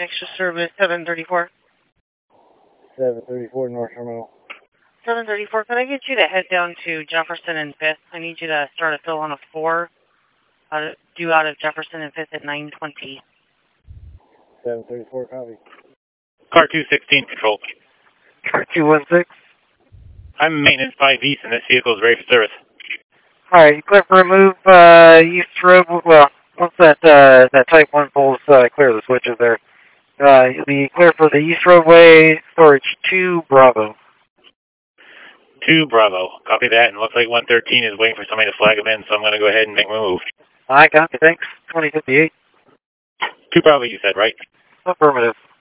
Extra service 734. 734 North Terminal. 734, could I get you to head down to Jefferson and 5th? I need you to start a fill on a 4, due out of Jefferson and 5th at 9:20. 734, copy. Car 216, control. Car 216. I'm maintenance 5 East, and this vehicle is ready for service. Alright, you clear for a move, East Road, well, once that Type 1 pulls, clear the switches there. You'll be clear for the East Roadway, storage 2, Bravo. 2 Bravo. Copy that, and looks like 113 is waiting for somebody to flag him in, so I'm going to go ahead and make my move. I copy, thanks. 2058. 2 Bravo, you said, right? Affirmative.